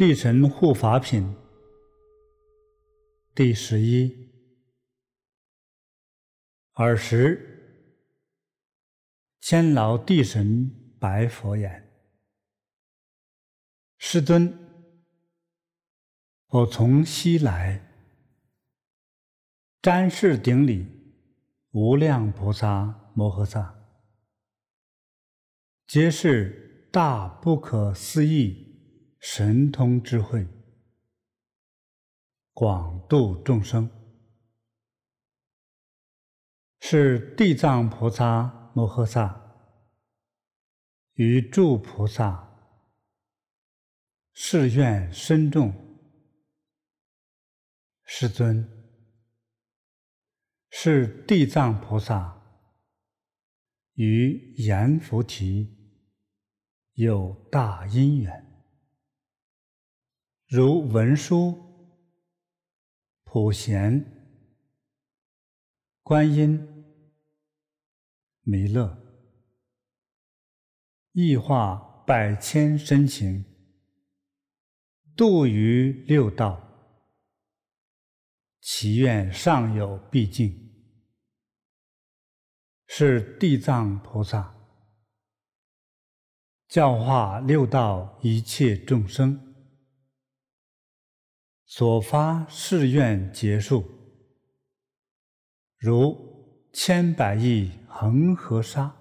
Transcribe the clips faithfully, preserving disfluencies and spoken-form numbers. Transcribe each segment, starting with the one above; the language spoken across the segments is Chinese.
地神护法品第十一。尔时，千劳地神白佛言：世尊，我从西来，瞻视顶礼无量菩萨摩诃萨，皆是大不可思议神通智慧，广度众生。是地藏菩萨摩诃萨于诸菩萨誓愿深重。世尊，是地藏菩萨于阎浮提有大因缘，如文殊、普贤、观音、弥勒，亦化百千身形，度于六道，其愿尚有毕竟。是地藏菩萨教化六道一切众生，所发誓愿劫数，如千百亿恒河沙。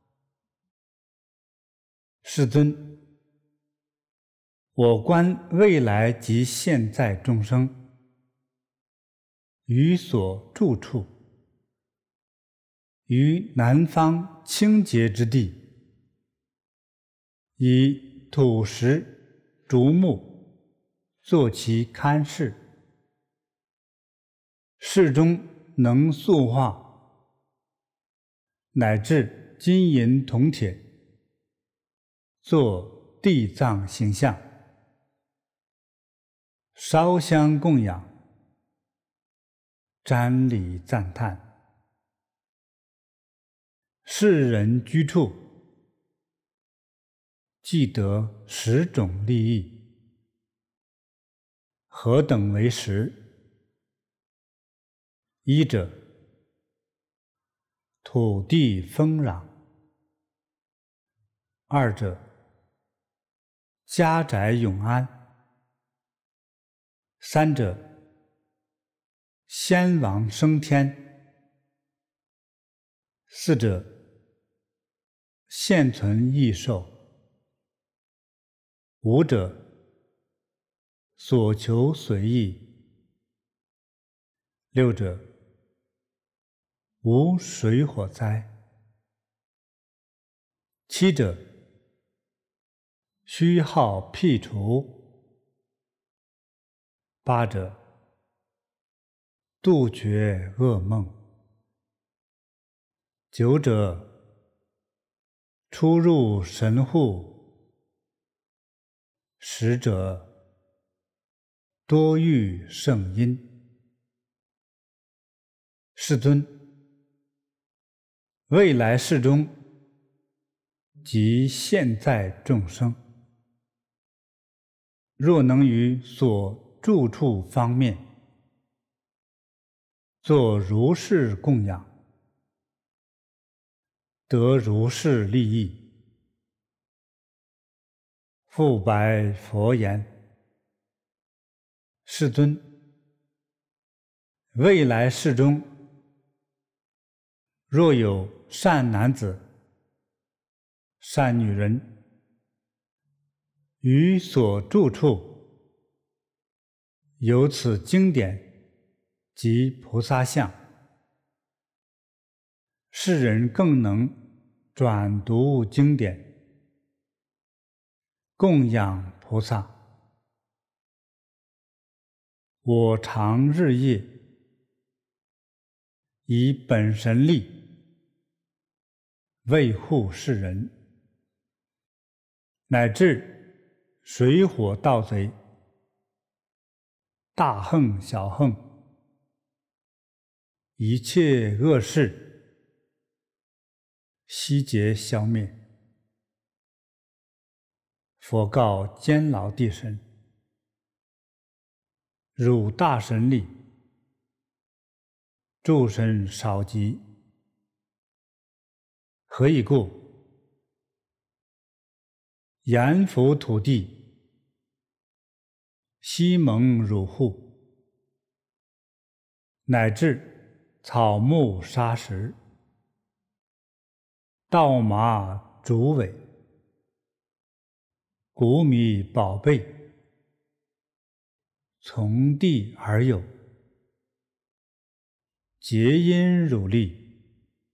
世尊，我观未来及现在众生于所住处，于南方清洁之地，以土石、竹木作其龛室，室中能塑化，乃至金银铜铁，作地藏形象，烧香供养，瞻礼赞叹。世人居处，既得十种利益。何等为十？一者，土地丰壤；二者，家宅永安；三者，先王升天；四者，现存益寿；五者，所求随意；六者，无水火灾；七者，虚耗辟除；八者，杜绝噩梦；九者，出入神护；十者，多遇圣因。世尊，未来世中及现在众生，若能于所住处方面作如是供养，得如是利益。复白佛言：世尊，未来世中，若有善男子、善女人，于所住处有此经典及菩萨像，世人更能转读经典，供养菩萨。我常日夜以本神力卫护世人，乃至水火盗贼，大横小横，一切恶事悉皆消灭。佛告坚牢地神： 汝大神力，诸神少及。何以故？阎浮土地，悉蒙汝护，乃至草木沙石，稻麻竹苇，谷米宝贝，从地而有，皆因汝力，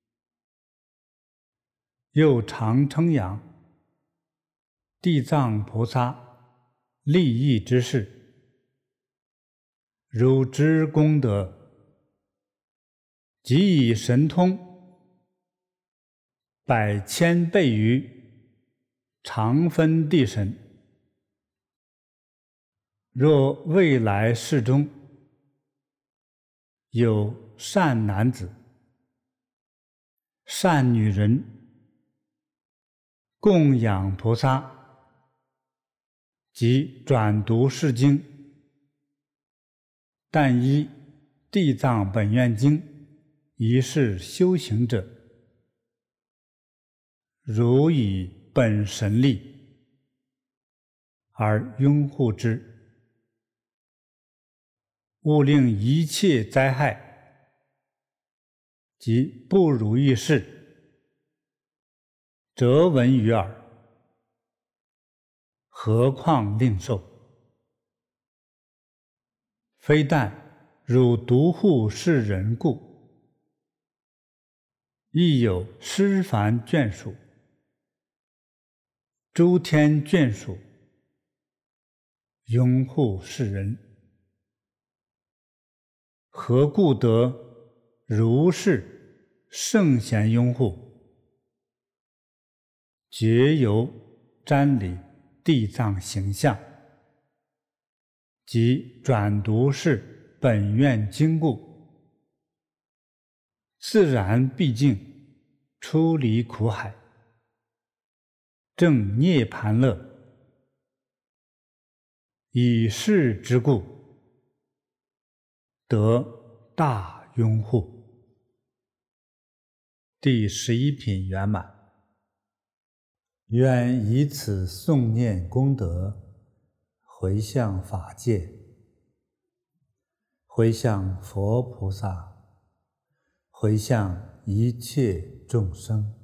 又常称扬地藏菩萨利益之事，汝之功德，即以神通百千倍于常分地神。若未来世中有善男子、善女人供养菩萨，即转读是经，但依《地藏本愿经》一事修行者，汝以本神力而拥护之，勿令一切灾害及不如意事折闻于耳，何况令受？非但汝独护世人故，亦有施凡眷属、诸天眷属拥护世人。何故得如是圣贤拥护？皆由瞻礼地藏形象，即转读是本愿经故，自然毕竟出离苦海，证涅盘乐。以是之故，得大拥护。第十一品圆满。愿以此诵念功德，回向法界，回向佛菩萨，回向一切众生。